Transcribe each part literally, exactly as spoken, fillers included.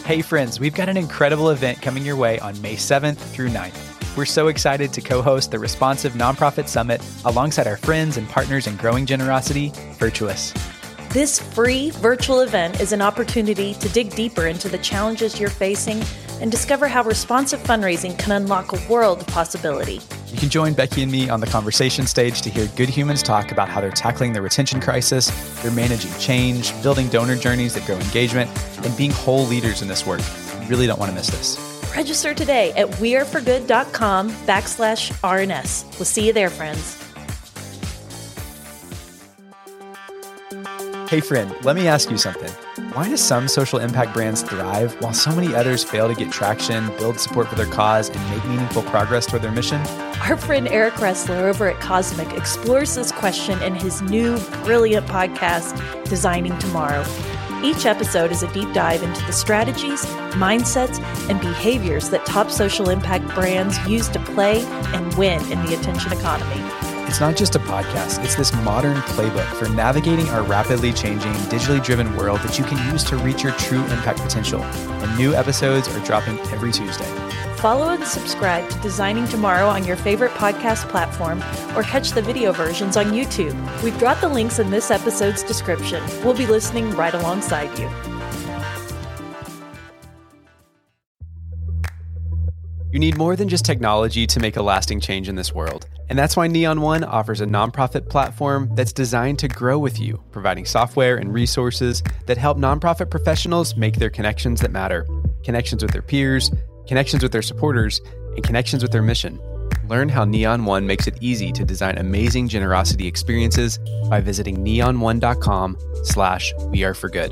Hey friends, we've got an incredible event coming your way on May seventh through ninth. We're so excited to co-host the Responsive Nonprofit Summit alongside our friends and partners in growing generosity, Virtuous. This free virtual event is an opportunity to dig deeper into the challenges you're facing and discover how responsive fundraising can unlock a world of possibility. You can join Becky and me on the conversation stage to hear good humans talk about how they're tackling the retention crisis, they're managing change, building donor journeys that grow engagement, and being whole leaders in this work. You really don't want to miss this. Register today at weareforgood.com backslash RNS. We'll see you there, friends. Hey friend, let me ask you something. Why do some social impact brands thrive while so many others fail to get traction, build support for their cause, and make meaningful progress toward their mission? Our friend Eric Ressler over at Cosmic explores this question in his new brilliant podcast, Designing Tomorrow. Each episode is a deep dive into the strategies, mindsets, and behaviors that top social impact brands use to play and win in the attention economy. It's not just a podcast, it's this modern playbook for navigating our rapidly changing, digitally driven world that you can use to reach your true impact potential. And new episodes are dropping every Tuesday. Follow and subscribe to Designing Tomorrow on your favorite podcast platform or catch the video versions on YouTube. We've dropped the links in this episode's description. We'll be listening right alongside you. You need more than just technology to make a lasting change in this world. And that's why Neon One offers a nonprofit platform that's designed to grow with you, providing software and resources that help nonprofit professionals make their connections that matter. Connections with their peers, connections with their supporters, and connections with their mission. Learn how Neon One makes it easy to design amazing generosity experiences by visiting neon1.com slash we are for good.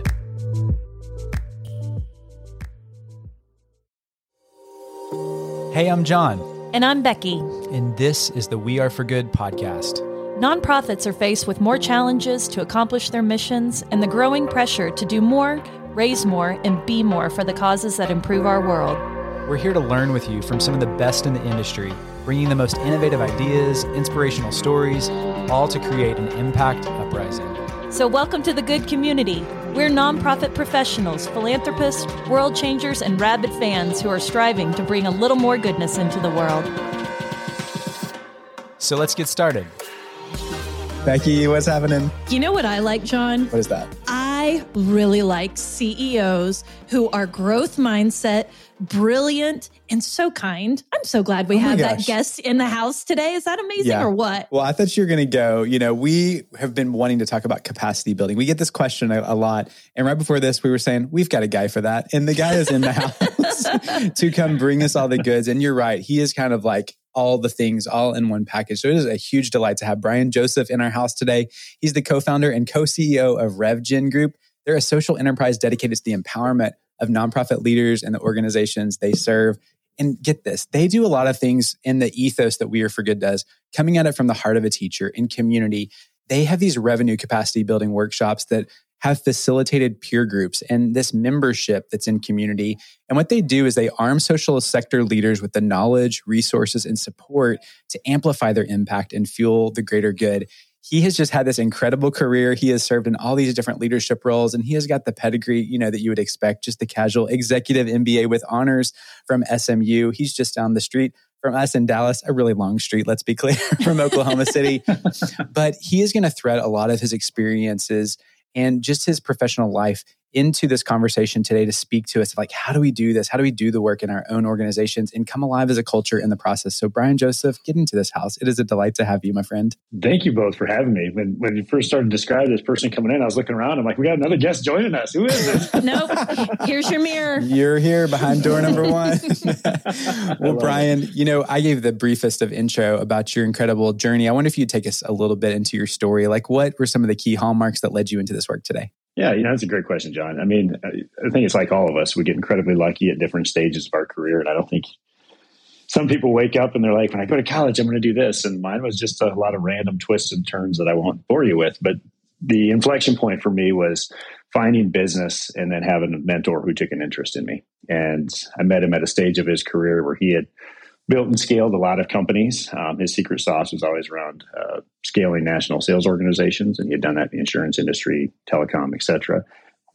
Hey, I'm John. And I'm Becky. And this is the We Are For Good podcast. Nonprofits are faced with more challenges to accomplish their missions and the growing pressure to do more, raise more, and be more for the causes that improve our world. We're here to learn with you from some of the best in the industry, bringing the most innovative ideas, inspirational stories, all to create an impact uprising. So welcome to the good community. We're nonprofit professionals, philanthropists, world changers, and rabid fans who are striving to bring a little more goodness into the world. So let's get started. Becky, what's happening? You know what I like, John? What is that? I really like C E Os who are growth mindset, brilliant, and so kind. I'm so glad we oh have gosh. that guest in the house today. Is that amazing yeah. or what? Well, I thought you were going to go, you know, we have been wanting to talk about capacity building. We get this question a, a lot. And right before this, we were saying, we've got a guy for that. And the guy is in the house to come bring us all the goods. And you're right. He is kind of like all the things all in one package. So it is a huge delight to have Brian Joseph in our house today. He's the co-founder and co-C E O of RevGen Group. They're a social enterprise dedicated to the empowerment of nonprofit leaders and the organizations they serve. And get this, they do a lot of things in the ethos that We Are For Good does, coming at it from the heart of a teacher in community. They have these revenue capacity building workshops that have facilitated peer groups and this membership that's in community. And what they do is they arm social sector leaders with the knowledge, resources, and support to amplify their impact and fuel the greater good. He has just had this incredible career. He has served in all these different leadership roles, and he has got the pedigree, you know, that you would expect, just the casual executive M B A with honors from S M U. He's just down the street from us in Dallas, a really long street, let's be clear, from Oklahoma City. But he is going to thread a lot of his experiences and just his professional life into this conversation today to speak to us like, how do we do this? How do we do the work in our own organizations and come alive as a culture in the process? So Brian Joseph, get into this house. It is a delight to have you, my friend. Thank you both for having me. When when you first started to describe this person coming in, I was looking around. I'm like, we got another guest joining us. Who is this? Nope. Here's your mirror. You're here behind door number one. Well, Brian, it. you know, I gave the briefest of intro about your incredible journey. I wonder if you'd take us a little bit into your story. Like, what were some of the key hallmarks that led you into this work today? Yeah, you know, that's a great question, John. I mean, I think it's like all of us. We get incredibly lucky at different stages of our career. And I don't think some people wake up and they're like, when I go to college, I'm going to do this. And mine was just a lot of random twists and turns that I won't bore you with. But the inflection point for me was finding business and then having a mentor who took an interest in me. And I met him at a stage of his career where he had built and scaled a lot of companies. Um, his secret sauce was always around uh, scaling national sales organizations, and he had done that in the insurance industry, telecom, et cetera.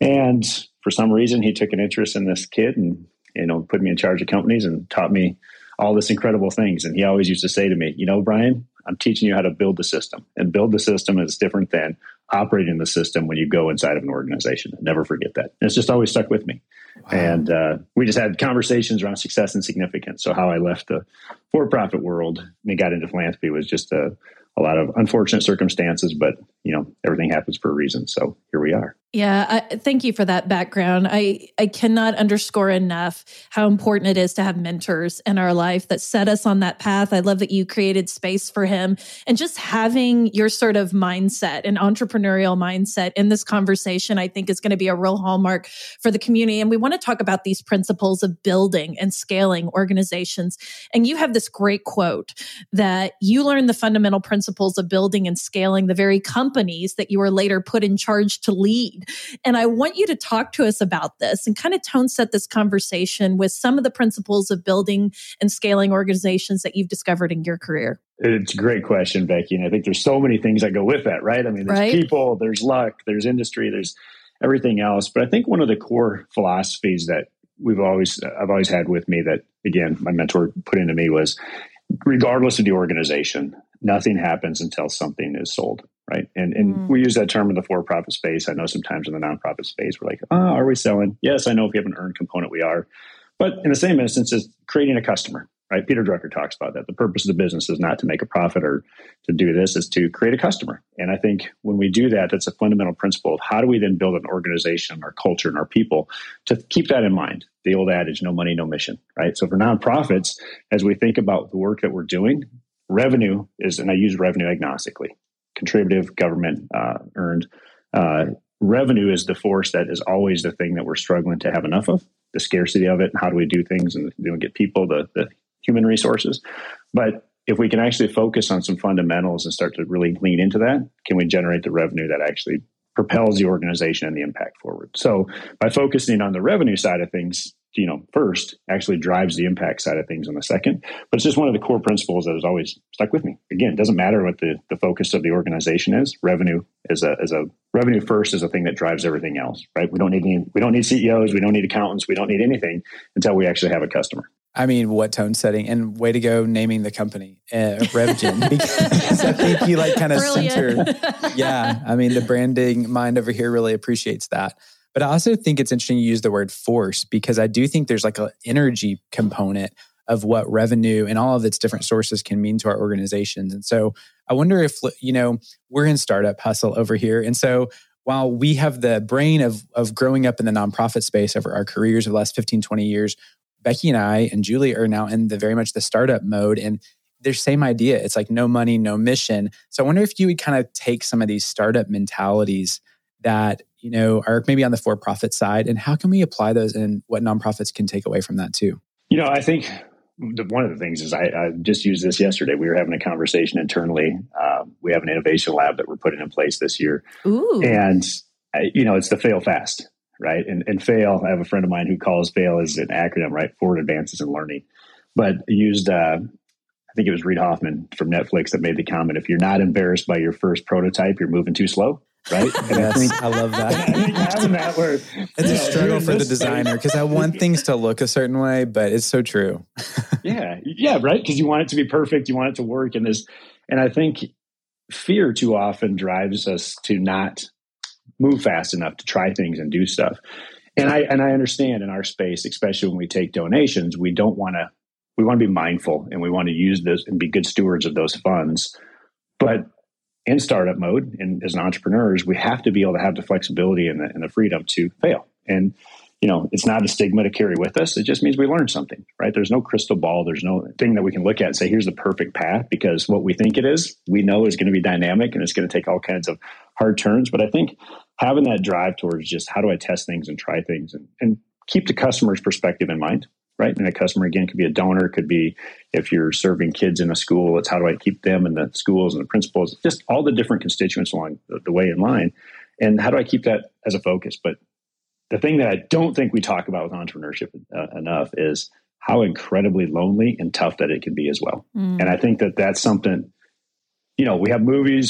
And for some reason, he took an interest in this kid and, you know, put me in charge of companies and taught me all this incredible things. And he always used to say to me, you know, Brian, I'm teaching you how to build the system, and build the system is different than operating the system when you go inside of an organization. Never forget that. And it's just always stuck with me. Wow. And uh, we just had conversations around success and significance. So how I left the for-profit world and got into philanthropy was just a, a lot of unfortunate circumstances, but you know, everything happens for a reason. So here we are. Yeah, I, thank you for that background. I, I cannot underscore enough how important it is to have mentors in our life that set us on that path. I love that you created space for him, and just having your sort of mindset and entrepreneurial mindset in this conversation, I think is going to be a real hallmark for the community. And we want to talk about these principles of building and scaling organizations. And you have this great quote that you learned the fundamental principles of building and scaling the very companies that you were later put in charge to lead. And I want you to talk to us about this and kind of tone set this conversation with some of the principles of building and scaling organizations that you've discovered in your career. It's a great question, Becky. And I think there's so many things that go with that, right? I mean, there's right? people, there's luck, there's industry, there's everything else. But I think one of the core philosophies that we've always, I've always had with me that, again, my mentor put into me was, regardless of the organization, nothing happens until something is sold. Right. And and mm. we use that term in the for-profit space. I know sometimes in the nonprofit space, we're like, oh, are we selling? Yes, I know if you have an earned component, we are. But in the same instance as creating a customer, right? Peter Drucker talks about that. The purpose of the business is not to make a profit or to do this, is to create a customer. And I think when we do that, that's a fundamental principle of how do we then build an organization, our culture, and our people to keep that in mind. The old adage, no money, no mission, right? So for nonprofits, as we think about the work that we're doing, revenue is, and I use revenue agnostically, contributive, government uh, earned. Uh, revenue is the force that is always the thing that we're struggling to have enough of, the scarcity of it, and how do we do things and you know, get people, the, the human resources. But if we can actually focus on some fundamentals and start to really lean into that, can we generate the revenue that actually propels the organization and the impact forward? So by focusing on the revenue side of things, you know, first actually drives the impact side of things in the second. But it's just one of the core principles that has always stuck with me. Again, it doesn't matter what the, the focus of the organization is. Revenue is a is a revenue first is a thing that drives everything else, right? We don't need any, we don't need C E Os, we don't need accountants, we don't need anything until we actually have a customer. I mean, what tone setting, and way to go naming the company, uh, RevGen, because I think you like kind of centered. Yeah, I mean, the branding mind over here really appreciates that. But I also think it's interesting you use the word force, because I do think there's like an energy component of what revenue and all of its different sources can mean to our organizations. And so I wonder if, you know, we're in Startup Hustle over here. And so while we have the brain of, of growing up in the nonprofit space over our careers of the last fifteen, twenty years, Becky and I and Julie are now in the very much the startup mode. And their same idea. It's like no money, no mission. So I wonder if you would kind of take some of these startup mentalities that, you know, are maybe on the for-profit side, and how can we apply those and what nonprofits can take away from that too? You know, I think the, one of the things is I, I just used this yesterday. We were having a conversation internally. Uh, we have an innovation lab that we're putting in place this year. Ooh. And, I, you know, it's the fail fast, right? And, and fail, I have a friend of mine who calls fail as an acronym, right? Forward advances in learning. But used, uh, I think it was Reid Hoffman from Netflix that made the comment, if you're not embarrassed by your first prototype, you're moving too slow. Right? And yes, I, think, I love that. I think having that where, it's a know, struggle for the designer because I want things to look a certain way, but it's so true. yeah. Yeah. Right. Because you want it to be perfect. You want it to work. And this, and I think fear too often drives us to not move fast enough to try things and do stuff. And I, and I understand in our space, especially when we take donations, we don't want to, we want to be mindful and we want to use this and be good stewards of those funds. But in startup mode, and as entrepreneurs, we have to be able to have the flexibility and the, and the freedom to fail. And, you know, it's not a stigma to carry with us. It just means we learn something, right? There's no crystal ball. There's no thing that we can look at and say, here's the perfect path, because what we think it is, we know is going to be dynamic and it's going to take all kinds of hard turns. But I think having that drive towards just how do I test things and try things and, and keep the customer's perspective in mind. Right. And a customer, again, could be a donor, could be if you're serving kids in a school, it's how do I keep them and the schools and the principals, just all the different constituents along the, the way in line. And how do I keep that as a focus? But the thing that I don't think we talk about with entrepreneurship uh, enough is how incredibly lonely and tough that it can be as well. Mm. And I think that that's something, you know, we have movies,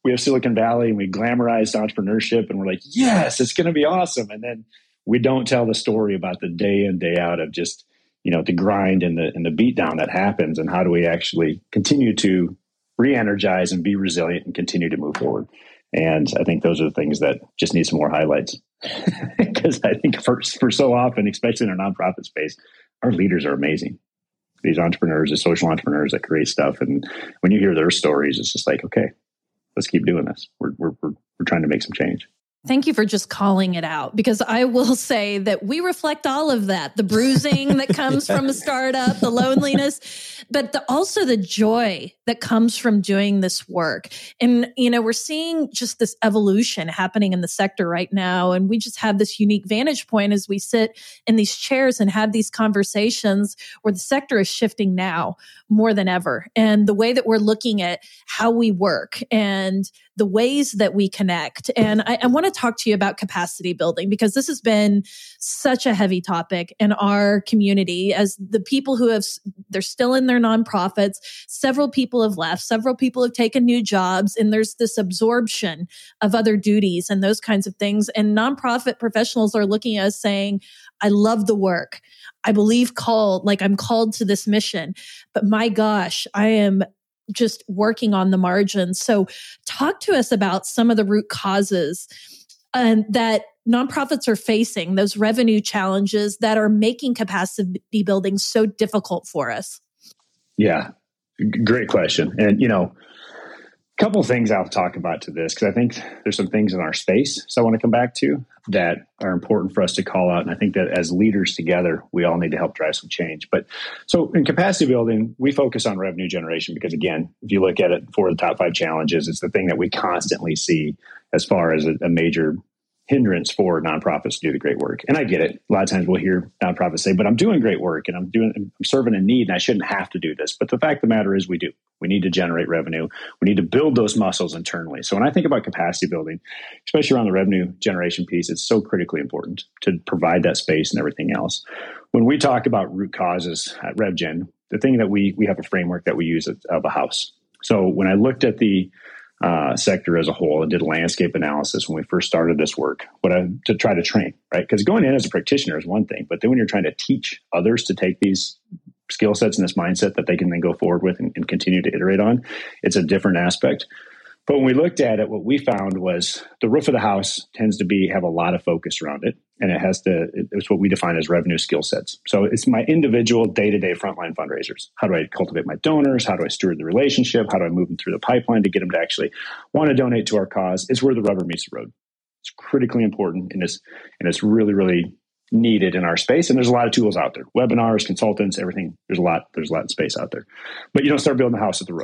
we have Silicon Valley and we glamorized entrepreneurship and we're like, yes, it's going to be awesome. And then we don't tell the story about the day in, day out of just, you know, the grind and the, and the beatdown that happens, and how do we actually continue to re-energize and be resilient and continue to move forward. And I think those are the things that just need some more highlights. Because I think for, for so often, especially in our nonprofit space, our leaders are amazing. These entrepreneurs, the social entrepreneurs that create stuff. And when you hear their stories, it's just like, okay, let's keep doing this. We're, we're, we're, we're trying to make some change. Thank you for just calling it out, because I will say that we reflect all of that, the bruising that comes from a startup, the loneliness, but the, also the joy that comes from doing this work. And, you know, we're seeing just this evolution happening in the sector right now. And we just have this unique vantage point as we sit in these chairs and have these conversations where the sector is shifting now more than ever. And the way that we're looking at how we work and the ways that we connect. And I, I want to talk to you about capacity building, because this has been such a heavy topic in our community as the people who have, they're still in their nonprofits. Several people have left, several people have taken new jobs, and there's this absorption of other duties and those kinds of things. And nonprofit professionals are looking at us saying, I love the work. I believe called, like I'm called to this mission, but my gosh, I am just working on the margins. So talk to us about some of the root causes um, that nonprofits are facing, those revenue challenges that are making capacity building so difficult for us. Yeah, great question. And, you know, a couple of things I'll talk about to this, because I think there's some things in our space, so I want to come back to, that are important for us to call out. And I think that as leaders together, we all need to help drive some change. But so in capacity building, we focus on revenue generation because, again, if you look at it for the top five challenges, it's the thing that we constantly see as far as a, a major hindrance for nonprofits to do the great work. And I get it. A lot of times we'll hear nonprofits say, but I'm doing great work and I'm doing, I'm serving a need and I shouldn't have to do this. But the fact of the matter is we do. We need to generate revenue. We need to build those muscles internally. So when I think about capacity building, especially around the revenue generation piece, it's so critically important to provide that space and everything else. When we talk about root causes at RevGen, the thing that we, we have a framework that we use of a house. So when I looked at the Uh, sector as a whole and did a landscape analysis when we first started this work, what I to try to train, right? Because going in as a practitioner is one thing, but then when you're trying to teach others to take these skill sets and this mindset that they can then go forward with and, and continue to iterate on, it's a different aspect. But when we looked at it, what we found was the roof of the house tends to be have a lot of focus around it, and it has to. It's what we define as revenue skill sets. So it's my individual day-to-day frontline fundraisers. How do I cultivate my donors? How do I steward the relationship? How do I move them through the pipeline to get them to actually want to donate to our cause? It's where the rubber meets the road. It's critically important, and it's and it's really, really needed in our space. And there's a lot of tools out there: webinars, consultants, everything. There's a lot. There's a lot of space out there, but you don't start building the house at the roof.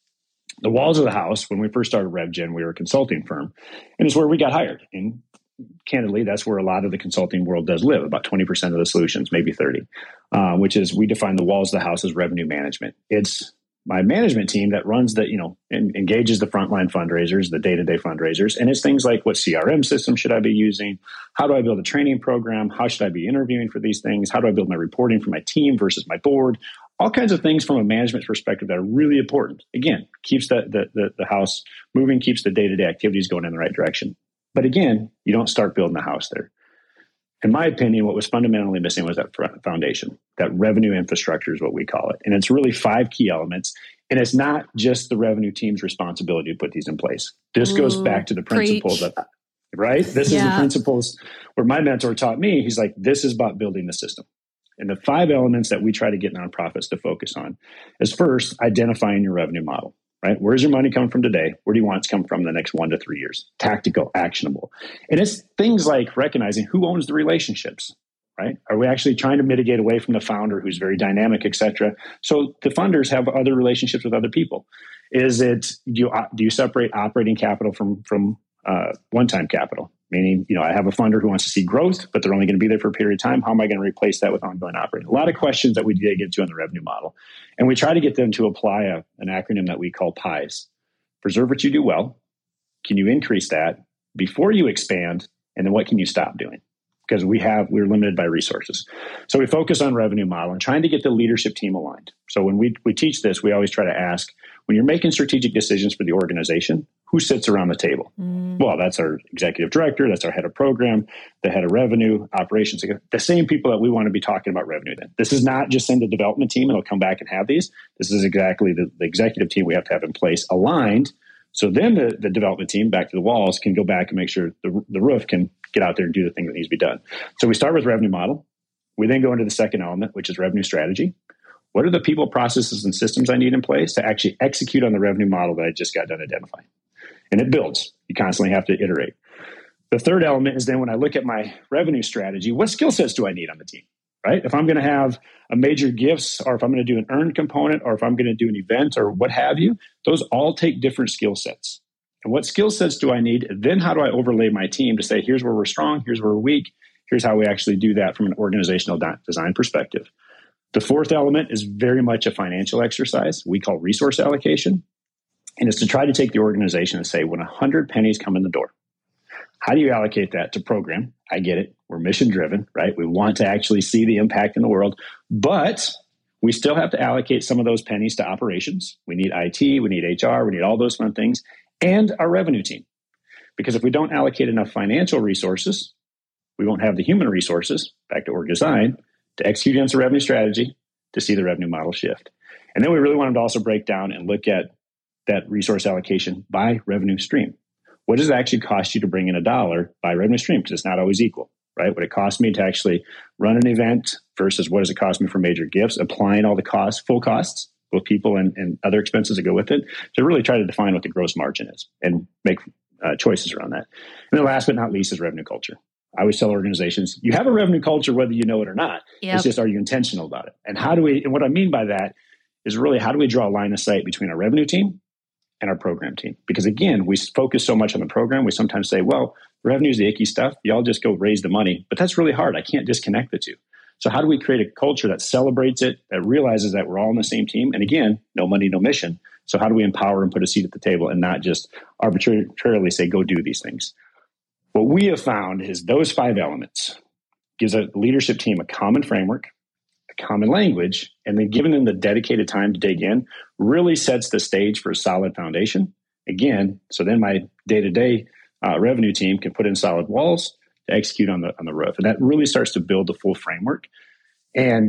The walls of the house, when we first started RevGen, we were a consulting firm, and it's where we got hired. And candidly, that's where a lot of the consulting world does live, about twenty percent of the solutions, maybe thirty, uh, which is we define the walls of the house as revenue management. It's my management team that runs the, you know, and engages the frontline fundraisers, the day-to-day fundraisers. And it's things like, what C R M system should I be using? How do I build a training program? How should I be interviewing for these things? How do I build my reporting for my team versus my board? All kinds of things from a management perspective that are really important. Again, keeps the, the, the, the house moving, keeps the day-to-day activities going in the right direction. But again, you don't start building the house there. In my opinion, what was fundamentally missing was that foundation. That revenue infrastructure is what we call it. And it's really five key elements. And it's not just the revenue team's responsibility to put these in place. This Ooh, goes back to the principles of, right? This yeah. is the principles where my mentor taught me. He's like, this is about building the system. And the five elements that we try to get nonprofits to focus on is first, identifying your revenue model, right? Where's your money coming from today? Where do you want it to come from in the next one to three years? Tactical, actionable. And it's things like recognizing who owns the relationships, right? Are we actually trying to mitigate away from the founder who's very dynamic, et cetera? So the funders have other relationships with other people. Is it, do you, do you separate operating capital from, from uh, one-time capital? Meaning, you know, I have a funder who wants to see growth, but they're only going to be there for a period of time. How am I going to replace that with ongoing operating? A lot of questions that we dig into on the revenue model. And we try to get them to apply a, an acronym that we call PIES. Preserve what you do well. Can you increase that before you expand? And then what can you stop doing? Because we have, we're limited by resources. So we focus on revenue model and trying to get the leadership team aligned. So when we, we teach this, we always try to ask, when you're making strategic decisions for the organization, who sits around the table? Mm. Well, that's our executive director, that's our head of program, the head of revenue, operations, the same people that we want to be talking about revenue then. This is not just send a development team and they'll come back and have these. This is exactly the, the executive team we have to have in place, aligned. So then the, the development team, back to the walls, can go back and make sure the, the roof can get out there and do the thing that needs to be done. So we start with revenue model. We then go into the second element, which is revenue strategy. What are the people, processes, and systems I need in place to actually execute on the revenue model that I just got done identifying? And it builds. You constantly have to iterate. The third element is then when I look at my revenue strategy, what skill sets do I need on the team, right? If I'm going to have a major gifts, or if I'm going to do an earned component, or if I'm going to do an event or what have you, those all take different skill sets. And what skill sets do I need? Then how do I overlay my team to say, here's where we're strong, here's where we're weak, here's how we actually do that from an organizational design perspective. The fourth element is very much a financial exercise we call resource allocation. And it's to try to take the organization and say, when a hundred pennies come in the door, how do you allocate that to program? I get it. We're mission driven, right? We want to actually see the impact in the world, but we still have to allocate some of those pennies to operations. We need I T, we need H R, we need all those fun things, and our revenue team. Because if we don't allocate enough financial resources, we won't have the human resources, back to org design, to execute against the revenue strategy, to see the revenue model shift. And then we really wanted to also break down and look at that resource allocation by revenue stream. What does it actually cost you to bring in a dollar by revenue stream? Because it's not always equal, right? What it costs me to actually run an event versus what does it cost me for major gifts, applying all the costs, full costs, both people and, and other expenses that go with it, to really try to define what the gross margin is and make uh, choices around that. And then last but not least is revenue culture. I always tell organizations, you have a revenue culture whether you know it or not. Yep. It's just, are you intentional about it? And how do we, and what I mean by that is really, how do we draw a line of sight between our revenue team and our program team? Because again, we focus so much on the program, we sometimes say, well, revenue is the icky stuff. Y'all just go raise the money. But that's really hard. I can't disconnect the two. So how do we create a culture that celebrates it, that realizes that we're all on the same team? And again, no money, no mission. So how do we empower and put a seat at the table and not just arbitrarily say, go do these things? What we have found is those five elements gives a leadership team a common framework, a common language, and then giving them the dedicated time to dig in really sets the stage for a solid foundation. Again, so then my day-to-day uh, revenue team can put in solid walls to execute on the on the roof. And that really starts to build the full framework. And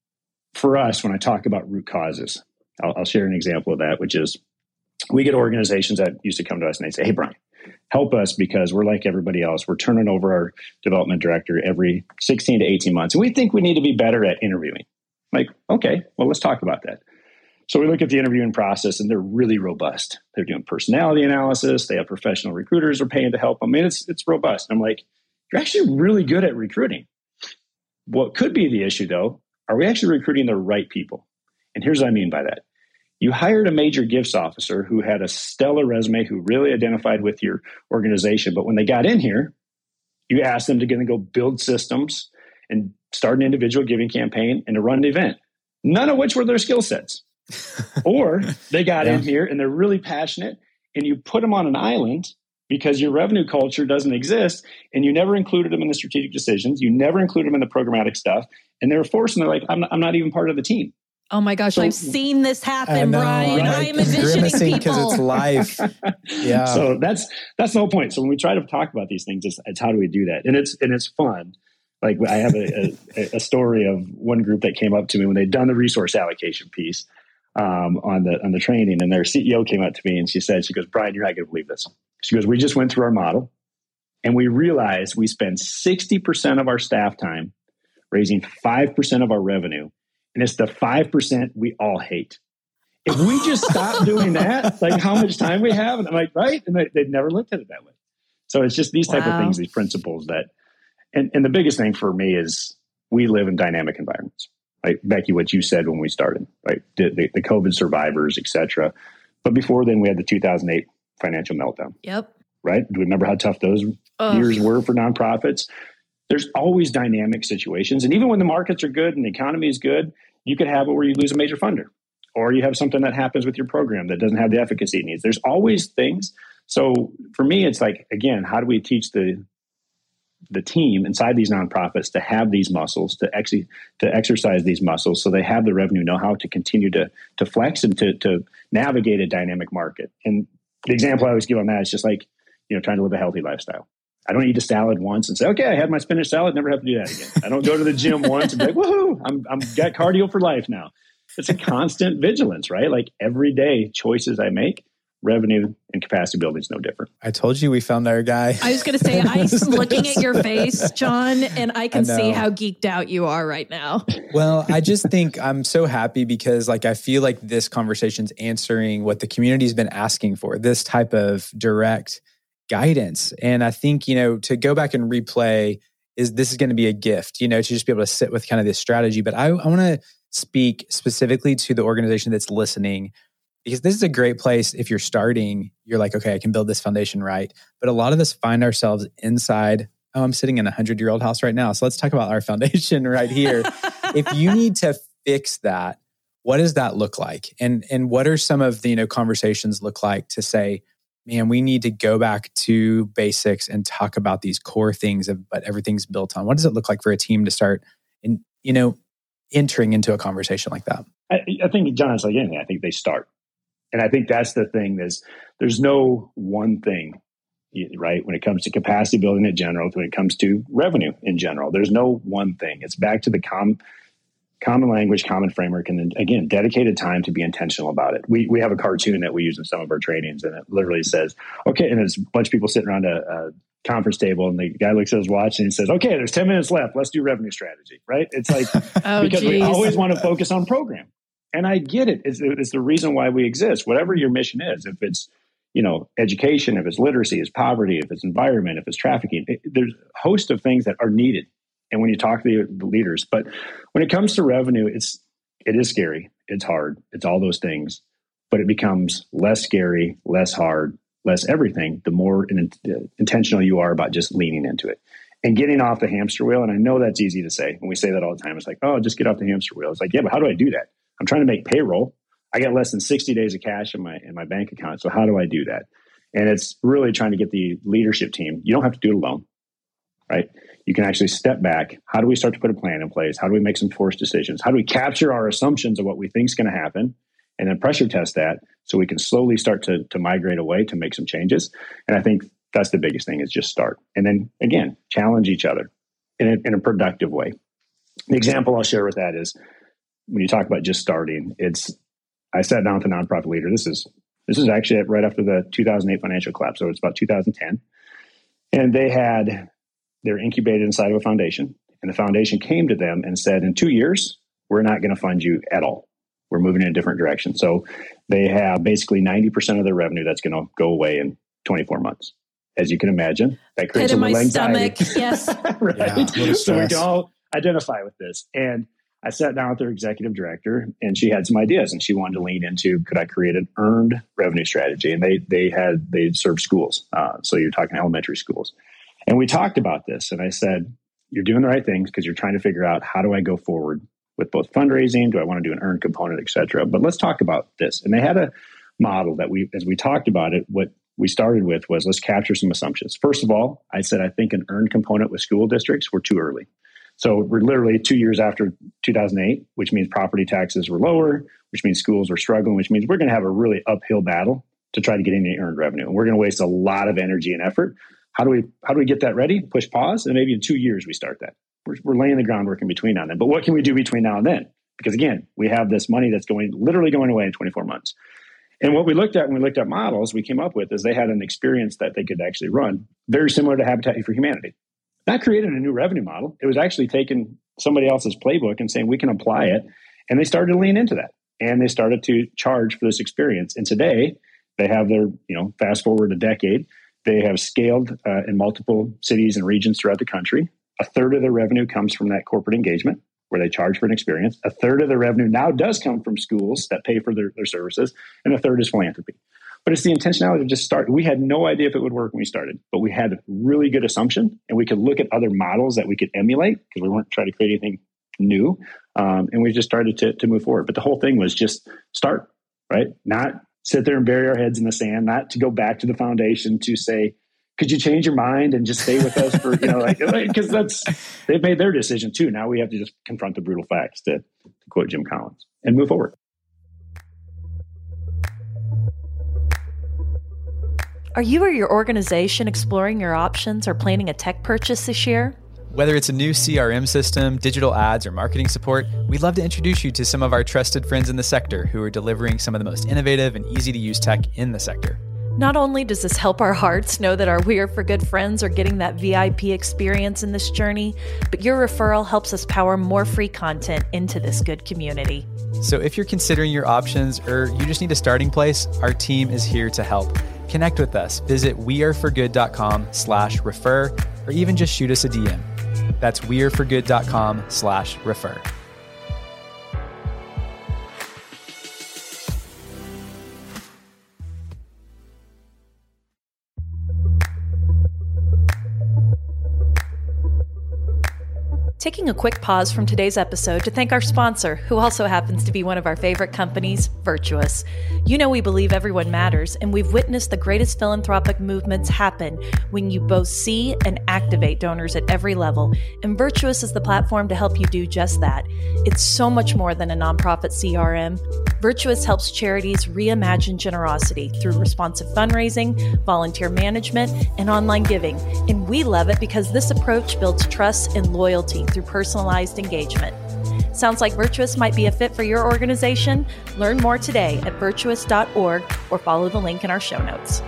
for us, when I talk about root causes, I'll, I'll share an example of that, which is we get organizations that used to come to us and they say, hey, Brian, help us because we're like everybody else. We're turning over our development director every sixteen to eighteen months. And we think we need to be better at interviewing. Like, okay, well, let's talk about that. So we look at the interviewing process and they're really robust. They're doing personality analysis. They have professional recruiters are paying to help them. I mean, it's, it's robust. And I'm like, you're actually really good at recruiting. What could be the issue though, are we actually recruiting the right people? And here's what I mean by that. You hired a major gifts officer who had a stellar resume, who really identified with your organization. But when they got in here, you asked them to go build systems and start an individual giving campaign and to run an event, none of which were their skill sets. Or they got yeah. in here and they're really passionate and you put them on an island because your revenue culture doesn't exist and you never included them in the strategic decisions. You never included them in the programmatic stuff. And they're forced and they're like, I'm not, I'm not even part of the team. Oh my gosh, so, I've seen this happen, know, Brian. Right? I am envisioning people. Because it's life. Yeah. So that's that's the whole point. So when we try to talk about these things, it's, it's how do we do that? And it's and it's fun. Like I have a, a, a story of one group that came up to me when they'd done the resource allocation piece um, on the on the training, and their C E O came up to me and she said, she goes, Brian, you're not going to believe this. She goes, we just went through our model and we realized we spend sixty percent of our staff time raising five percent of our revenue. And it's the five percent we all hate. If we just stop doing that, like how much time we have, and I'm like, right? And they, they've never looked at it that way. So it's just these type wow. of things, these principles that, and, and the biggest thing for me is we live in dynamic environments. Like Becky, what you said when we started, right? The, the, the COVID survivors, et cetera. But before then we had the two thousand eight financial meltdown. Yep. Right? Do we remember how tough those Ugh. years were for nonprofits? There's always dynamic situations. And even when the markets are good and the economy is good, you could have it where you lose a major funder, or you have something that happens with your program that doesn't have the efficacy it needs. There's always things. So for me, it's like, again, how do we teach the the team inside these nonprofits to have these muscles, to ex- to exercise these muscles, so they have the revenue know-how to continue to to flex and to to navigate a dynamic market. And the example I always give on that is just like, you know, trying to live a healthy lifestyle. I don't eat a salad once and say, okay, I had my spinach salad, never have to do that again. I don't go to the gym once and be like, woohoo, I'm I'm got cardio for life now. It's a constant vigilance, right? Like every day choices I make, revenue and capacity building is no different. I told you we found our guy. I was going to say, I'm looking at your face, John, and I can I see how geeked out you are right now. Well, I just think I'm so happy because like I feel like this conversation's answering what the community's been asking for, this type of direct guidance. And I think, you know, to go back and replay is this is going to be a gift, you know, to just be able to sit with kind of this strategy. But I, I want to speak specifically to the organization that's listening, because this is a great place. If you're starting, you're like, okay, I can build this foundation right. But a lot of us find ourselves inside, oh, I'm sitting in a hundred year old house right now. So let's talk about our foundation right here. If you need to fix that, what does that look like? And, and what are some of the, you know, conversations look like to say, man, we need to go back to basics and talk about these core things of what everything's built on. What does it look like for a team to start in, you know, entering into a conversation like that? I, I think, John, it's like anything. I think they start. And I think that's the thing. There's, there's no one thing, right? When it comes to capacity building in general, when it comes to revenue in general, there's no one thing. It's back to the com, common language, common framework, and then again, dedicated time to be intentional about it. We we have a cartoon that we use in some of our trainings, and it literally says, okay, and there's a bunch of people sitting around a, a conference table, and the guy looks at his watch and he says, okay, there's ten minutes left. Let's do revenue strategy, right? It's like, oh, because geez. we always want to focus on program. And I get it. It's, it's the reason why we exist. Whatever your mission is, if it's, you know, education, if it's literacy, if it's poverty, if it's environment, if it's trafficking, it, there's a host of things that are needed. And when you talk to the, the leaders, but when it comes to revenue, it's, it is scary. It's hard. It's all those things, but it becomes less scary, less hard, less everything, the more in, uh, intentional you are about just leaning into it and getting off the hamster wheel. And I know that's easy to say. And we say that all the time. It's like, oh, just get off the hamster wheel. It's like, yeah, but how do I do that? I'm trying to make payroll. I got less than sixty days of cash in my in my bank account. So how do I do that? And it's really trying to get the leadership team. You don't have to do it alone, right? You can actually step back. How do we start to put a plan in place? How do we make some forced decisions? How do we capture our assumptions of what we think is going to happen and then pressure test that so we can slowly start to, to migrate away to make some changes? And I think that's the biggest thing, is just start. And then again, challenge each other in a, in a productive way. The example I'll share with that is, when you talk about just starting, it's, I sat down with a nonprofit leader. This is, this is actually right after the two thousand eight financial collapse. So it's about two thousand ten. And they had, they're incubated inside of a foundation. And the foundation came to them and said, in two years, we're not going to fund you at all. We're moving in a different direction. So they have basically ninety percent of their revenue that's going to go away in twenty-four months. As you can imagine, that creates a little anxiety. Stomach. Yes. Right. Yeah, so we can all identify with this. And I sat down with their executive director, and she had some ideas, and she wanted to lean into, could I create an earned revenue strategy? And they they had they served schools, uh, so you're talking elementary schools. And we talked about this, and I said, you're doing the right things because you're trying to figure out, how do I go forward with both fundraising? Do I want to do an earned component, et cetera? But let's talk about this. And they had a model that we, as we talked about it, what we started with was, let's capture some assumptions. First of all, I said, I think an earned component with school districts were too early. So we're literally two years after two thousand eight, which means property taxes were lower, which means schools were struggling, which means we're going to have a really uphill battle to try to get any earned revenue. And we're going to waste a lot of energy and effort. How do we how do we get that ready? Push pause, and maybe in two years we start that. We're, we're laying the groundwork in between now and then. But what can we do between now and then? Because again, we have this money that's going literally going away in twenty-four months. And what we looked at when we looked at models, we came up with is they had an experience that they could actually run, very similar to Habitat for Humanity. Not creating a new revenue model. It was actually taking somebody else's playbook and saying we can apply it. And they started to lean into that. And they started to charge for this experience. And today they have their, you know, fast forward a decade, they have scaled uh, in multiple cities and regions throughout the country. A third of their revenue comes from that corporate engagement where they charge for an experience. A third of their revenue now does come from schools that pay for their, their services. And a third is philanthropy. But it's the intentionality to just start. We had no idea if it would work when we started, but we had a really good assumption, and we could look at other models that we could emulate because we weren't trying to create anything new. Um, and we just started to, to move forward. But the whole thing was just start, right? Not sit there and bury our heads in the sand, not to go back to the foundation to say, could you change your mind and just stay with us for, you know, like, because that's, they've made their decision too. Now we have to just confront the brutal facts, to, to quote Jim Collins, and move forward. Are you or your organization exploring your options or planning a tech purchase this year? Whether it's a new C R M system, digital ads, or marketing support, we'd love to introduce you to some of our trusted friends in the sector who are delivering some of the most innovative and easy-to-use tech in the sector. Not only does this help our hearts know that our We Are for Good friends are getting that V I P experience in this journey, but your referral helps us power more free content into this good community. So if you're considering your options or you just need a starting place, our team is here to help. Connect with us. Visit weareforgood.com slash refer, or even just shoot us a D M. That's weareforgood.com slash refer. Taking a quick pause from today's episode to thank our sponsor, who also happens to be one of our favorite companies, Virtuous. You know we believe everyone matters, and we've witnessed the greatest philanthropic movements happen when you both see and activate donors at every level, and Virtuous is the platform to help you do just that. It's so much more than a nonprofit C R M. Virtuous helps charities reimagine generosity through responsive fundraising, volunteer management, and online giving, and we love it because this approach builds trust and loyalty through personalized engagement. Sounds like Virtuous might be a fit for your organization? Learn more today at virtuous dot org or follow the link in our show notes.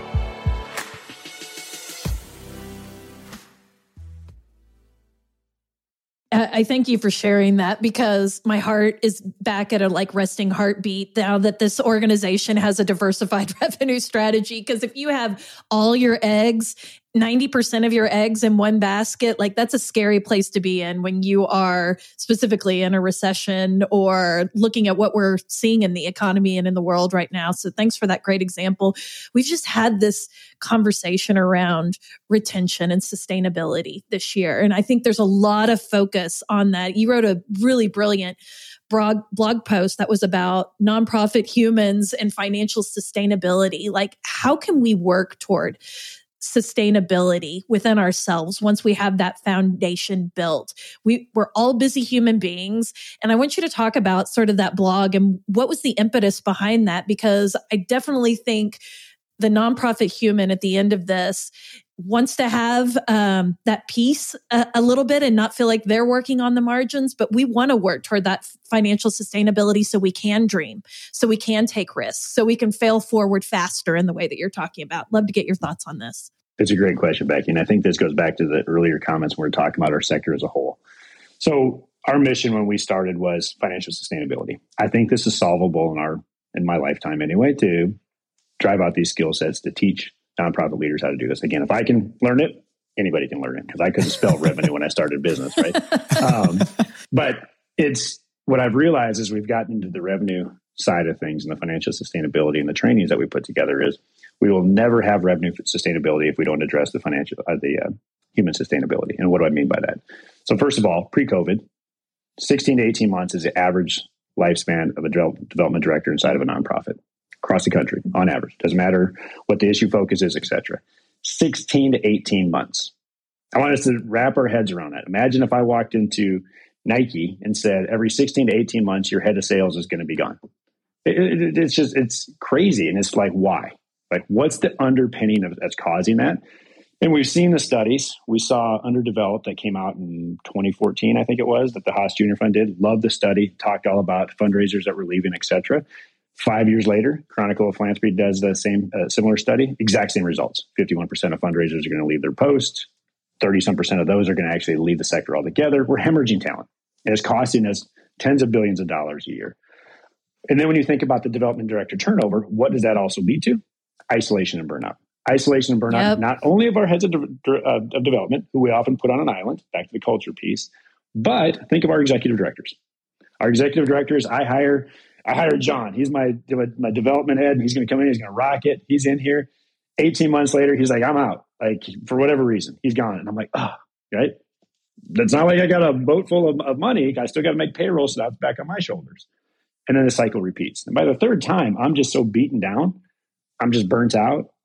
I thank you for sharing that, because my heart is back at a like resting heartbeat now that this organization has a diversified revenue strategy. Because if you have all your eggs, ninety percent of your eggs in one basket, like that's a scary place to be in when you are specifically in a recession or looking at what we're seeing in the economy and in the world right now. So thanks for that great example. We've just had this conversation around retention and sustainability this year. And I think there's a lot of focus on that. You wrote a really brilliant blog, blog post that was about nonprofit humans and financial sustainability. Like, how can we work toward sustainability within ourselves once we have that foundation built? We, we're all busy human beings. And I want you to talk about sort of that blog and what was the impetus behind that, because I definitely think the nonprofit human at the end of this wants to have um, that piece a, a little bit and not feel like they're working on the margins, but we want to work toward that financial sustainability so we can dream, so we can take risks, so we can fail forward faster in the way that you're talking about. Love to get your thoughts on this. It's a great question, Becky. And I think this goes back to the earlier comments when we were talking about our sector as a whole. So our mission when we started was financial sustainability. I think this is solvable in our, in my lifetime anyway, to drive out these skill sets to teach nonprofit leaders how to do this. Again, if I can learn it, anybody can learn it, because I couldn't spell revenue when I started business, right? Um, but it's what I've realized as we've gotten into the revenue side of things and the financial sustainability and the trainings that we put together is we will never have revenue sustainability if we don't address the financial, uh, the uh, human sustainability. And what do I mean by that? So first of all, pre-COVID, sixteen to eighteen months is the average lifespan of a development director inside of a nonprofit across the country, on average. Doesn't matter what the issue focus is, et cetera. sixteen to eighteen months. I want us to wrap our heads around that. Imagine if I walked into Nike and said, every sixteen to eighteen months, your head of sales is going to be gone. It, it, it's just, it's crazy. And it's like, why? Like, what's the underpinning of that's causing that? And we've seen the studies. We saw Underdeveloped that came out in twenty fourteen, I think it was, that the Haas Junior Fund did. Loved the study, talked all about fundraisers that were leaving, et cetera. Five years later, Chronicle of Philanthropy does the same uh, similar study, exact same results. fifty-one percent of fundraisers are going to leave their post. thirty some percent of those are going to actually leave the sector altogether. We're hemorrhaging talent. And it's costing us tens of billions of dollars a year. And then when you think about the development director turnover, what does that also lead to? Isolation and burnout. Isolation and burnout, yep. Not only of our heads of, de- uh, of development, who we often put on an island, back to the culture piece, but think of our executive directors. Our executive directors, I hire I hire John. He's my, my development head, and he's going to come in. He's going to rock it. He's in here. eighteen months later, he's like, I'm out. Like, for whatever reason, he's gone. And I'm like, oh, right? That's not like I got a boat full of, of money. I still got to make payroll, so that's back on my shoulders. And then the cycle repeats. And by the third time, I'm just so beaten down. I'm just burnt out.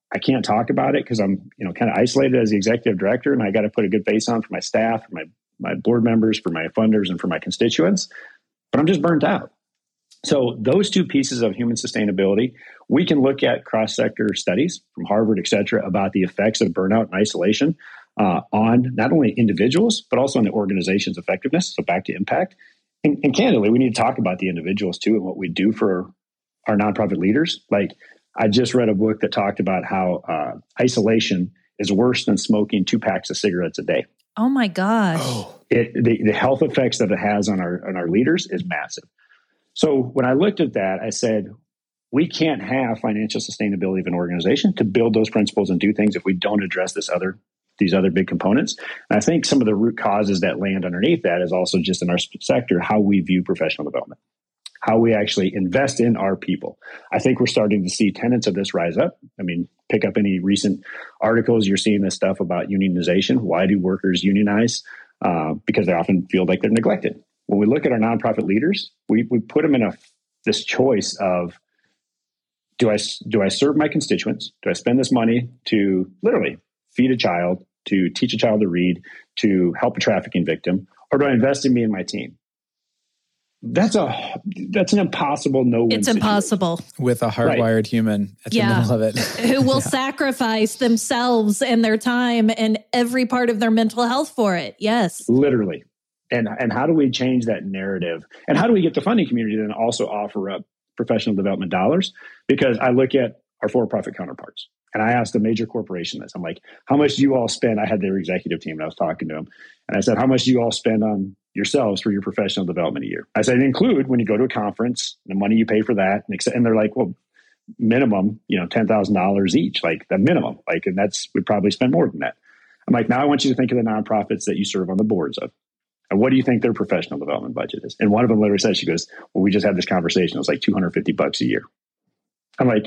I can't talk about it because I'm, you know, kind of isolated as the executive director, and I got to put a good face on for my staff, for my my board members, for my funders, and for my constituents. But I'm just burnt out. So those two pieces of human sustainability, we can look at cross-sector studies from Harvard, et cetera, about the effects of burnout and isolation uh, on not only individuals, but also on the organization's effectiveness. So back to impact. And, and candidly, we need to talk about the individuals too and what we do for our nonprofit leaders. Like I just read a book that talked about how uh, isolation is worse than smoking two packs of cigarettes a day. Oh my gosh. Oh. It, the, the health effects that it has on our on our leaders is massive. So when I looked at that, I said, we can't have financial sustainability of an organization to build those principles and do things if we don't address this other these other big components. And I think some of the root causes that land underneath that is also just in our sector, how we view professional development, how we actually invest in our people. I think we're starting to see tenets of this rise up. I mean, pick up any recent articles, you're seeing this stuff about unionization. Why do workers unionize? Uh, because they often feel like they're neglected. When we look at our nonprofit leaders, we we put them in a this choice of, do I do I serve my constituents? Do I spend this money to literally feed a child, to teach a child to read, to help a trafficking victim, or do I invest in me and my team? That's a that's an impossible no-win It's situation. Impossible. With a hardwired Right. human at Yeah. the middle of it. Who will Yeah. sacrifice themselves and their time and every part of their mental health for it. Yes. Literally. And and how do we change that narrative? And how do we get the funding community to then also offer up professional development dollars? Because I look at our for-profit counterparts and I asked a major corporation this. I'm like, how much do you all spend? I had their executive team and I was talking to them. And I said, how much do you all spend on yourselves for your professional development a year? I said, include when you go to a conference, the money you pay for that. And, and they're like, well, minimum, you know, ten thousand dollars each, like the minimum. Like, and that's, we probably spend more than that. I'm like, now I want you to think of the nonprofits that you serve on the boards of. And what do you think their professional development budget is? And one of them literally said, she goes, well, we just had this conversation. It was like two hundred fifty bucks a year. I'm like,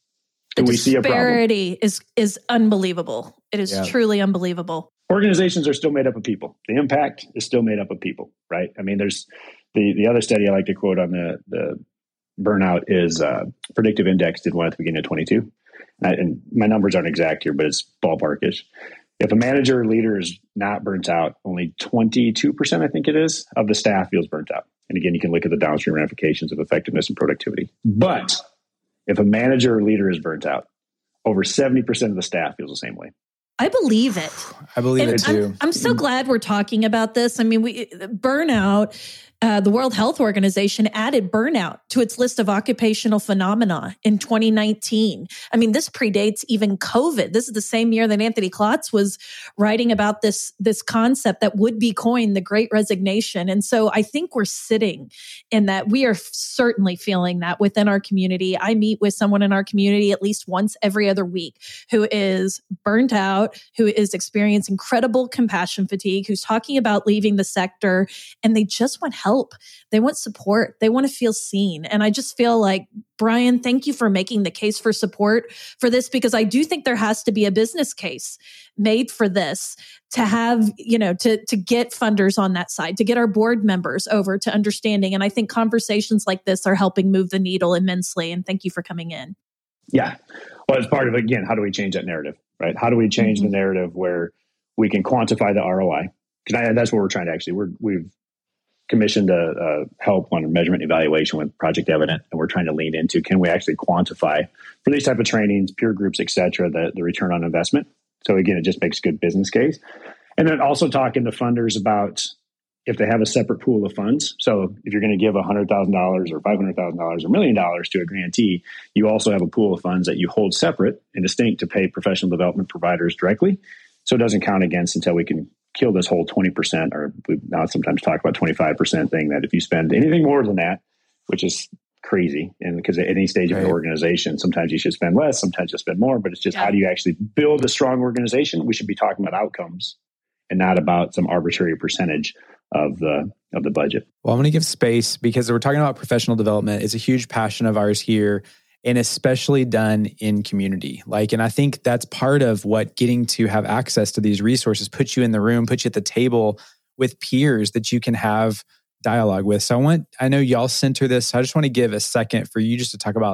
do The we see a problem? disparity is is unbelievable. It is Yeah. truly unbelievable. Organizations are still made up of people. The impact is still made up of people, right? I mean, there's the, the other study I like to quote on the, the burnout is uh, Predictive Index did one at the beginning of twenty-two. And, I, and my numbers aren't exact here, but it's ballparkish. If a manager or leader is not burnt out, only twenty-two percent, I think it is, of the staff feels burnt out. And again, you can look at the downstream ramifications of effectiveness and productivity. But if a manager or leader is burnt out, over seventy percent of the staff feels the same way. I believe it. I believe And it too. I'm, I'm so glad we're talking about this. I mean, we burnout, uh, the World Health Organization added burnout to its list of occupational phenomena in twenty nineteen. I mean, this predates even COVID. This is the same year that Anthony Klotz was writing about this, this concept that would be coined the Great Resignation. And so I think we're sitting in that. We are certainly feeling that within our community. I meet with someone in our community at least once every other week who is burnt out, who is experiencing incredible compassion fatigue, who's talking about leaving the sector, and they just want help. They want support. They want to feel seen. And I just feel like, Brian, thank you for making the case for support for this, because I do think there has to be a business case made for this to have, you know, to, to get funders on that side, to get our board members over to understanding. And I think conversations like this are helping move the needle immensely. And thank you for coming in. Yeah. Well, it's part of, again, how do we change that narrative, right? How do we change mm-hmm. the narrative where we can quantify the R O I? Because that's what we're trying to actually, we're, we've commissioned a, a help on measurement and evaluation with Project Evident, and we're trying to lean into, can we actually quantify for these type of trainings, peer groups, et cetera, the, the return on investment? So again, it just makes a good business case. And then also talking to funders about if they have a separate pool of funds. So if you're going to give one hundred thousand dollars or five hundred thousand dollars or a million dollars to a grantee, you also have a pool of funds that you hold separate and distinct to pay professional development providers directly. So it doesn't count against until we can kill this whole twenty percent, or we now sometimes talk about twenty-five percent thing, that if you spend anything more than that, which is crazy, and because at any stage of right. an organization, sometimes you should spend less, sometimes you spend more, but it's just yeah. how do you actually build a strong organization? We should be talking about outcomes and not about some arbitrary percentage of the of the budget. Well, I'm going to give space because we're talking about professional development. It's a huge passion of ours here, and especially done in community. Like, and I think that's part of what getting to have access to these resources puts you in the room, puts you at the table with peers that you can have dialogue with. So I want, I know y'all center this. So I just want to give a second for you just to talk about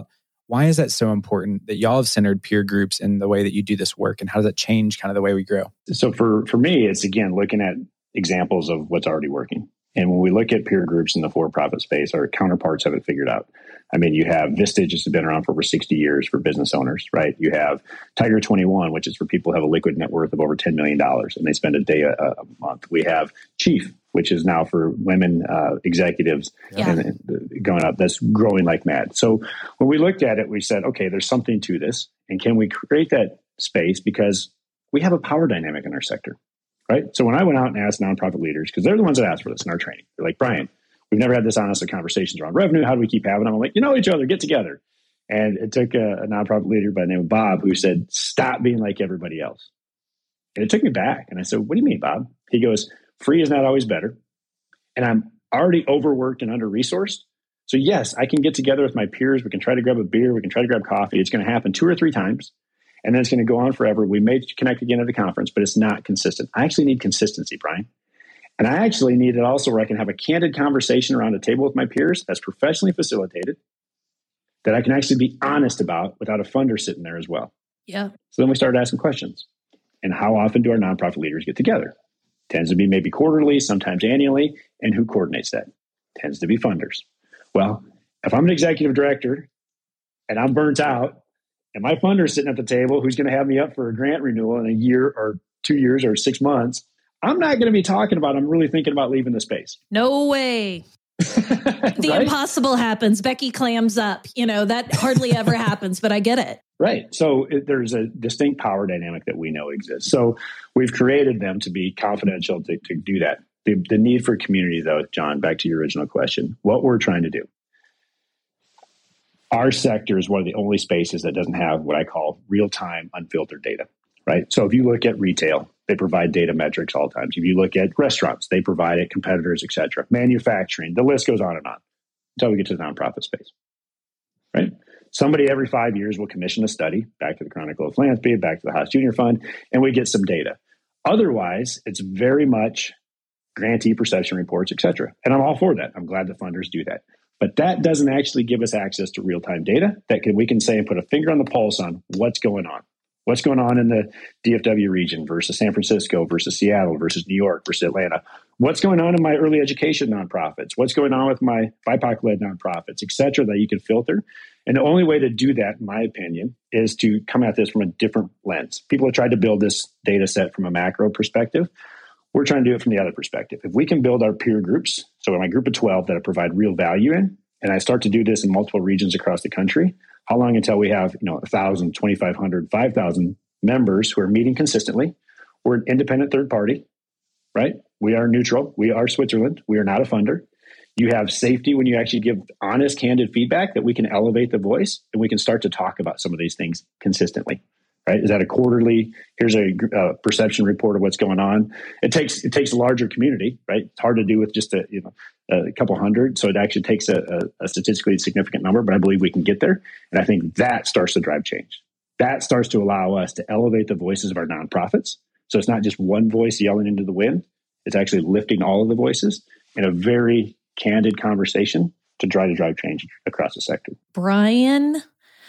Why is that so important that y'all have centered peer groups in the way that you do this work? And how does that change kind of the way we grow? So for, for me, it's again, looking at examples of what's already working. And when we look at peer groups in the for-profit space, our counterparts have it figured out. I mean, you have Vistage, which has been around for over sixty years for business owners, right? You have Tiger twenty-one, which is for people who have a liquid net worth of over ten million dollars and they spend a day a, a month. We have Chief, which is now for women uh, executives yeah. and, and going up. That's growing like mad. So when we looked at it, we said, okay, there's something to this. And can we create that space? Because we have a power dynamic in our sector, right? So when I went out and asked nonprofit leaders, because they're the ones that asked for this in our training, they're like, Brian, we've never had this honest conversations around revenue. How do we keep having them? I'm like, you know each other, get together. And it took a, a nonprofit leader by the name of Bob who said, stop being like everybody else. And it took me back. And I said, what do you mean, Bob? He goes, free is not always better. And I'm already overworked and under-resourced. So yes, I can get together with my peers. We can try to grab a beer. We can try to grab coffee. It's going to happen two or three times. And then it's going to go on forever. We may connect again at a conference, but it's not consistent. I actually need consistency, Brian. And I actually need it also where I can have a candid conversation around a table with my peers that's professionally facilitated, that I can actually be honest about without a funder sitting there as well. Yeah. So then we started asking questions. And how often do our nonprofit leaders get together? Tends to be maybe quarterly, sometimes annually. And who coordinates that? Tends to be funders. Well, if I'm an executive director and I'm burnt out and my funder's sitting at the table who's going to have me up for a grant renewal in a year or two years or six months, I'm not going to be talking about, I'm really thinking about leaving the space. No way. The right? Impossible happens. Becky clams up. You know, that hardly ever happens, but I get it. Right. So it, there's a distinct power dynamic that we know exists. So we've created them to be confidential to, to do that. The, the need for community, though, John, back to your original question, what we're trying to do. Our sector is one of the only spaces that doesn't have what I call real-time unfiltered data, right? So if you look at retail, they provide data metrics all the time. If you look at restaurants, they provide it, competitors, et cetera. Manufacturing, the list goes on and on until we get to the nonprofit space, right? Somebody every five years will commission a study, back to the Chronicle of Philanthropy, back to the Haas Junior Fund, and we get some data. Otherwise, it's very much grantee perception reports, et cetera. And I'm all for that. I'm glad that funders do that. But that doesn't actually give us access to real-time data that can, we can say and put a finger on the pulse on what's going on. What's going on in the D F W region versus San Francisco versus Seattle versus New York versus Atlanta? What's going on in my early education nonprofits? What's going on with my B I P O C-led nonprofits, et cetera, that you can filter? And the only way to do that, in my opinion, is to come at this from a different lens. People have tried to build this data set from a macro perspective. We're trying to do it from the other perspective. If we can build our peer groups, so in my group of twelve that I provide real value in, and I start to do this in multiple regions across the country, how long until we have, you know, one thousand, twenty-five hundred, five thousand members who are meeting consistently? We're an independent third party, right? We are neutral. We are Switzerland. We are not a funder. You have safety when you actually give honest, candid feedback that we can elevate the voice and we can start to talk about some of these things consistently, right? Is that a quarterly? Here's a uh, perception report of what's going on. It takes it takes a larger community, right? It's hard to do with just a you know a couple hundred, so it actually takes a, a, a statistically significant number. But I believe we can get there, and I think that starts to drive change. That starts to allow us to elevate the voices of our nonprofits. So it's not just one voice yelling into the wind; it's actually lifting all of the voices in a very candid conversation to try to drive change across the sector. Brian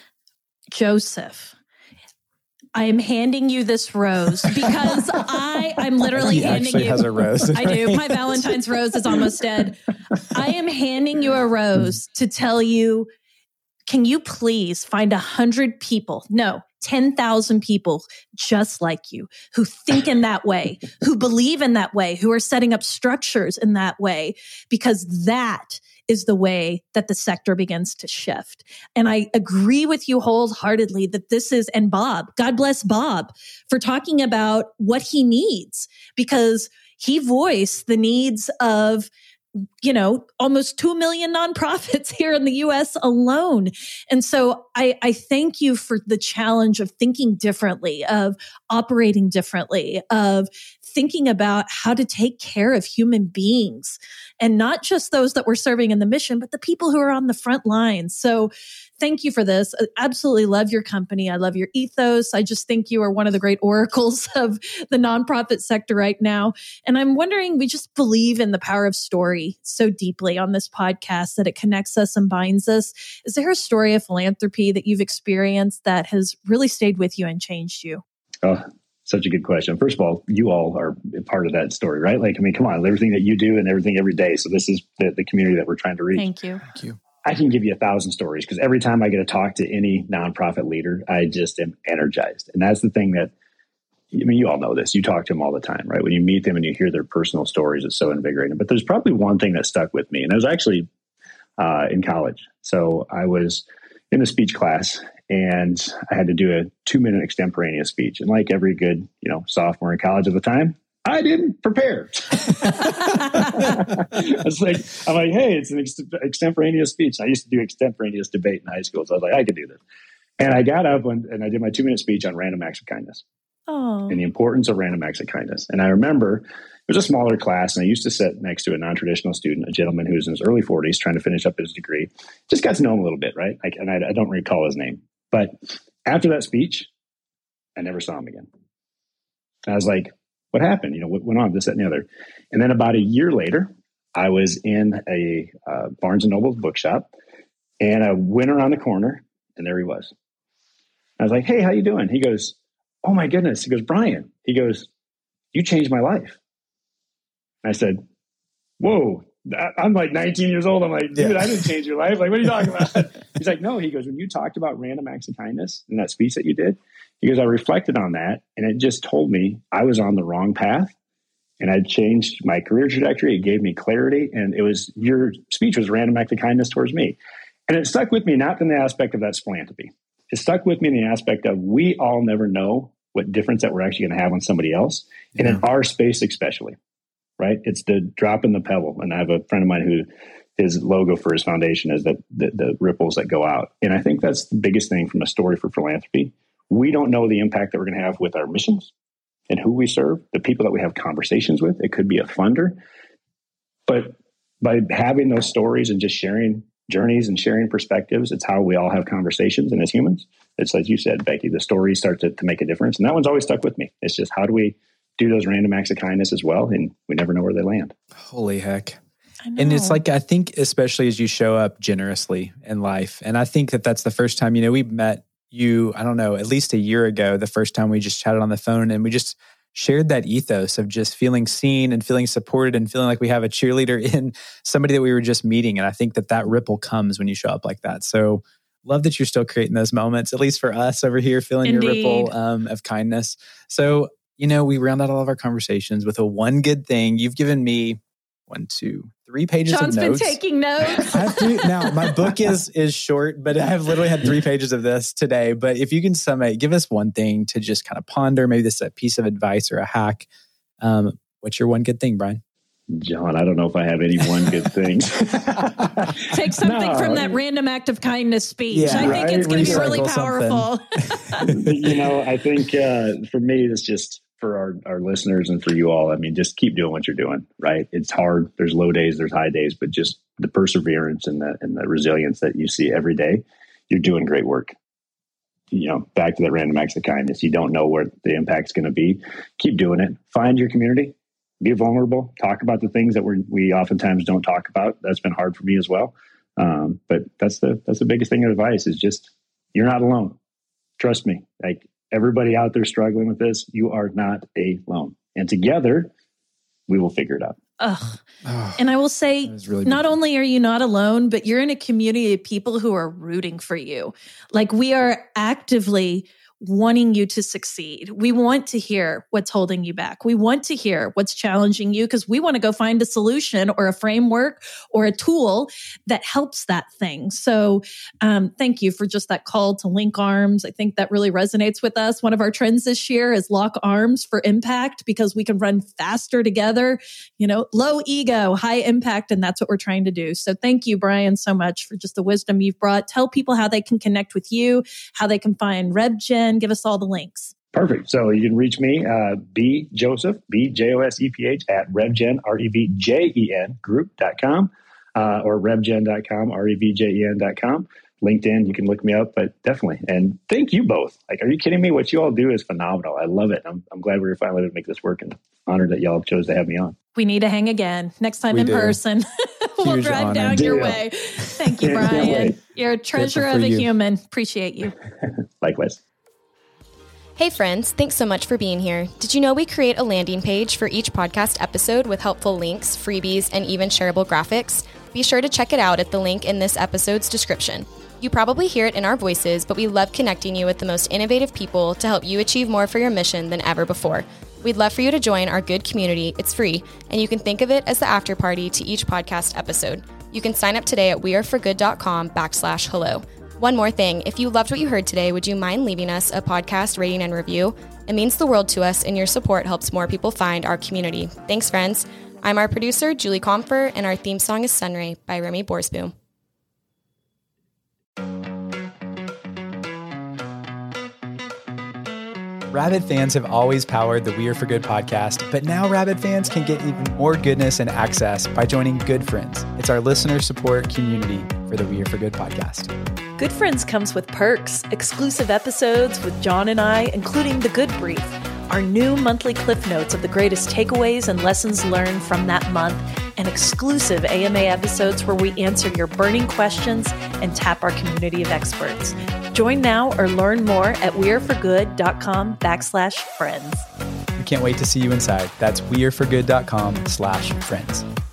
Joseph, I am handing you this rose because I, I'm literally he handing actually you. Has a rose. I do. My Valentine's rose is almost dead. I am handing you a rose to tell you, can you please find a hundred people? No, ten thousand people just like you who think in that way, who believe in that way, who are setting up structures in that way, because that is the way that the sector begins to shift. And I agree with you wholeheartedly that this is, and Bob, God bless Bob for talking about what he needs, because he voiced the needs of, you know, almost two million nonprofits here in the U S alone. And so I, I thank you for the challenge of thinking differently, of operating differently, of thinking about how to take care of human beings and not just those that we're serving in the mission, but the people who are on the front lines. So thank you for this. I absolutely love your company. I love your ethos. I just think you are one of the great oracles of the nonprofit sector right now. And I'm wondering, we just believe in the power of story so deeply on this podcast that it connects us and binds us. Is there a story of philanthropy that you've experienced that has really stayed with you and changed you? Oh, such a good question. First of all, you all are part of that story, right? Like, I mean, come on, everything that you do and everything every day. So this is the, the community that we're trying to reach. Thank you. Thank you. I can give you a thousand stories because every time I get to talk to any nonprofit leader, I just am energized. And that's the thing that, I mean, you all know this. You talk to them all the time, right? When you meet them and you hear their personal stories, it's so invigorating. But there's probably one thing that stuck with me, and it was actually uh, in college. So I was in a speech class, and I had to do a two-minute extemporaneous speech. And like every good, you know, sophomore in college at the time, I didn't prepare. It's like, I'm like, hey, it's an ex- extemporaneous speech. I used to do extemporaneous debate in high school. So I was like, I could do this. And I got up and, and I did my two-minute speech on random acts of kindness. Oh. And the importance of random acts of kindness. And I remember it was a smaller class, and I used to sit next to a non-traditional student, a gentleman who was in his early forties trying to finish up his degree. Just got to know him a little bit, right? I, and I, I don't recall his name. But after that speech, I never saw him again. And I was like, what happened? You know, what went on? This, that, and the other. And then about a year later, I was in a uh, Barnes and Noble bookshop, and I went around the corner, and there he was. I was like, hey, how you doing? He goes, oh my goodness. He goes, Brian. He goes, you changed my life. I said, whoa, I'm like nineteen years old. I'm like, dude, yeah. I didn't change your life. Like, what are you talking about? He's like, no. He goes, when you talked about random acts of kindness in that speech that you did, he goes, I reflected on that, and it just told me I was on the wrong path, and I'd changed my career trajectory. It gave me clarity, and it was, your speech was random act of kindness towards me. And it stuck with me, not in the aspect of that's philanthropy. It stuck with me in the aspect of we all never know what difference that we're actually going to have on somebody else, yeah. and in our space especially, right? It's the drop in the pebble. And I have a friend of mine who his logo for his foundation is that the, the ripples that go out. And I think that's the biggest thing from a story for philanthropy. We don't know the impact that we're going to have with our missions and who we serve, the people that we have conversations with. It could be a funder. But by having those stories and just sharing journeys and sharing perspectives, it's how we all have conversations. And as humans, it's like you said, Becky, the stories start to, to make a difference. And that one's always stuck with me. It's just, how do we do those random acts of kindness as well? And we never know where they land. Holy heck. And it's like, I think, especially as you show up generously in life. And I think that that's the first time, you know, we met you, I don't know, at least a year ago, the first time we just chatted on the phone, and we just shared that ethos of just feeling seen and feeling supported and feeling like we have a cheerleader in somebody that we were just meeting. And I think that that ripple comes when you show up like that. So love that you're still creating those moments, at least for us over here, feeling Indeed. your ripple um, of kindness. So, you know, we round out all of our conversations with a one good thing. You've given me one, two, three pages Sean's of notes. been taking notes. I have three, now, my book is is short, but I've literally had three pages of this today. But if you can sum it, give us one thing to just kind of ponder. Maybe this is a piece of advice or a hack. Um, what's your one good thing, Brian? John, I don't know if I have any one good thing. Take something No. from that random act of kindness speech. Yeah, I right? think it's going to be Recycle really something. powerful. You know, I think uh, for me, it's just for our, our listeners and for you all. I mean, just keep doing what you're doing, right? It's hard. There's low days, there's high days, but just the perseverance and the, and the resilience that you see every day, you're doing great work. You know, back to that random acts of kindness. You don't know where the impact's going to be. Keep doing it. Find your community. Be vulnerable. Talk about the things that we we oftentimes don't talk about. That's been hard for me as well. Um, but that's the that's the biggest thing of advice is just, you're not alone. Trust me. Like, everybody out there struggling with this, you are not alone. And together, we will figure it out. Ugh. Oh, And I will say, really not beautiful. only are you not alone, but you're in a community of people who are rooting for you. Like, we are actively wanting you to succeed. We want to hear what's holding you back. We want to hear what's challenging you, because we want to go find a solution or a framework or a tool that helps that thing. So um, thank you for just that call to link arms. I think that really resonates with us. One of our trends this year is lock arms for impact, because we can run faster together, you know, low ego, high impact. And that's what we're trying to do. So thank you, Brian, so much for just the wisdom you've brought. Tell people how they can connect with you, how they can find RevGen. Give us all the links. Perfect. So you can reach me, uh, B Joseph, B J O S E P H at RevGen, R E V J E N group dot com, uh, or revgen dot com, R E V J E N dot com. LinkedIn, you can look me up, but definitely. And thank you both. Like, are you kidding me? What you all do is phenomenal. I love it. I'm, I'm glad we were finally able to make this work, and honored that y'all chose to have me on. We need to hang again next time We in do. person. We'll Huge drive honor. down your Deal. way. Thank you, Can't Brian. wait. You're a treasure Grateful of for a you. human. Appreciate you. Likewise. Hey friends, thanks so much for being here. Did you know we create a landing page for each podcast episode with helpful links, freebies, and even shareable graphics? Be sure to check it out at the link in this episode's description. You probably hear it in our voices, but we love connecting you with the most innovative people to help you achieve more for your mission than ever before. We'd love for you to join our good community. It's free, and you can think of it as the after party to each podcast episode. You can sign up today at weareforgood.com backslash hello. One more thing, if you loved what you heard today, would you mind leaving us a podcast rating and review? It means the world to us, and your support helps more people find our community. Thanks, friends. I'm our producer, Julie Comfer, and our theme song is Sunray by Remy Borsboom. Rabid fans have always powered the We Are For Good podcast, but now Rabid fans can get even more goodness and access by joining Good Friends. It's our listener support community for the We Are For Good podcast. Good Friends comes with perks, exclusive episodes with John and I, including The Good Brief, our new monthly cliff notes of the greatest takeaways and lessons learned from that month, and exclusive A M A episodes where we answer your burning questions and tap our community of experts. Join now or learn more at weareforgood.com backslash friends. We can't wait to see you inside. That's weareforgood.com slash friends.